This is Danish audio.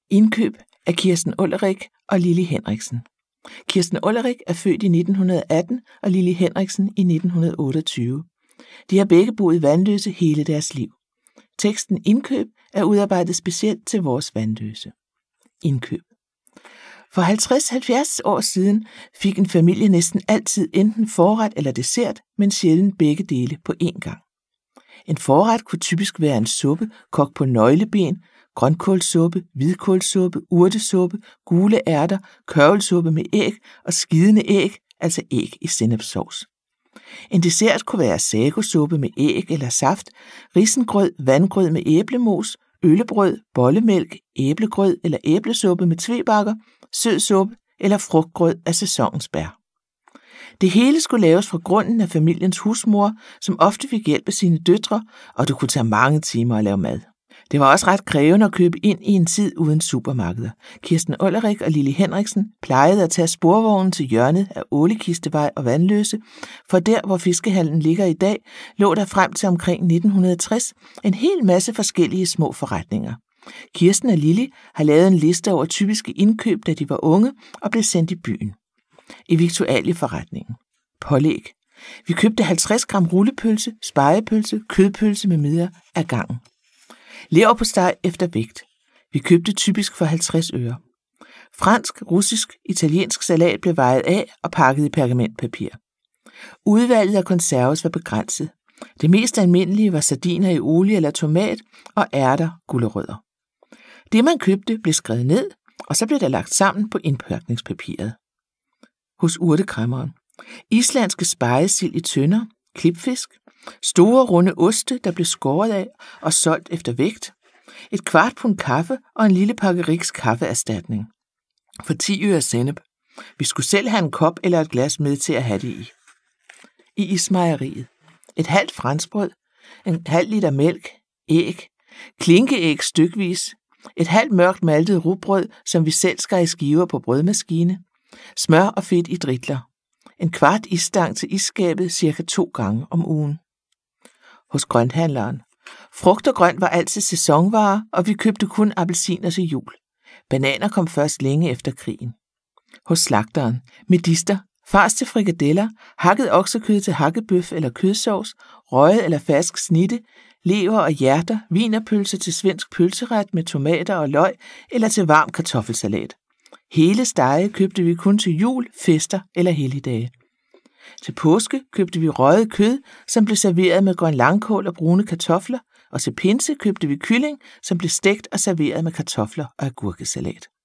Indkøb af Kirsten Ulrik og Lili Henriksen. Kirsten Ulrik er født i 1918 og Lili Henriksen i 1928. De har begge boet i Vanløse hele deres liv. Teksten Indkøb er udarbejdet specielt til vores Vanløse. Indkøb. For 50-70 år siden fik en familie næsten altid enten forret eller dessert, men sjældent begge dele på én gang. En forret kunne typisk være en suppe kogt på nøgleben, grønkålsuppe, hvidkålsuppe, urtesuppe, gule ærter, kørvelsuppe med æg og skidende æg, altså æg i sennepssovs. En dessert kunne være sagosuppe med æg eller saft, risengrød, vandgrød med æblemos, øllebrød, bollemælk, æblegrød eller æblesuppe med tvebakker, sød suppe eller frugtgrød af sæsonens bær. Det hele skulle laves fra grunden af familiens husmor, som ofte fik hjælp af sine døtre, og det kunne tage mange timer at lave mad. Det var også ret krævende at købe ind i en tid uden supermarkeder. Kirsten Ulrik og Lili Henriksen plejede at tage sporvognen til hjørnet af Ålekistevej og Vanløse, for der, hvor fiskehallen ligger i dag, lå der frem til omkring 1960 en hel masse forskellige små forretninger. Kirsten og Lili har lavet en liste over typiske indkøb, da de var unge og blev sendt i byen. I Viktualieforretningen. Pålæg. Vi købte 50 gram rullepølse, spegepølse, kødpølse med mere af gangen. Leverpostej efter vægt. Vi købte typisk for 50 øre. Fransk, russisk, italiensk salat blev vejet af og pakket i pergamentpapir. Udvalget af konserves var begrænset. Det mest almindelige var sardiner i olie eller tomat og ærter, gulerødder. Det man købte blev skrevet ned, og så blev der lagt sammen på indpakningspapiret. Hos urtekræmmeren. Islandske spegesild i tønder, klipfisk, store runde oste, der blev skåret af og solgt efter vægt, et kvart pund kaffe og en lille pakke Riks kaffeerstatning. For 10 øre sennep. Vi skulle selv have en kop eller et glas med til at have det i. I ismejeriet. Et halvt franskbrød, en halv liter mælk, æg, klinkeæg stykvis, et halvt mørkt maltet rugbrød, som vi selv skar i skiver på brødmaskine, smør og fedt i dritler, en kvart isstang til isskabet cirka 2 gange om ugen. Hos grønthandleren. Frugt og grønt var altid sæsonvarer, og vi købte kun appelsiner til jul. Bananer kom først længe efter krigen. Hos slagteren. Medister, fars til frikadeller, hakket oksekød til hakkebøf eller kødsovs, røget eller fersk snitte, lever og hjerter, wienerpølse til svensk pølseret med tomater og løg eller til varm kartoffelsalat. Hele stege købte vi kun til jul, fester eller helligdage. Til påske købte vi røget kød, som blev serveret med grøn langkål og brune kartofler, og til pinse købte vi kylling, som blev stegt og serveret med kartofler og agurkesalat.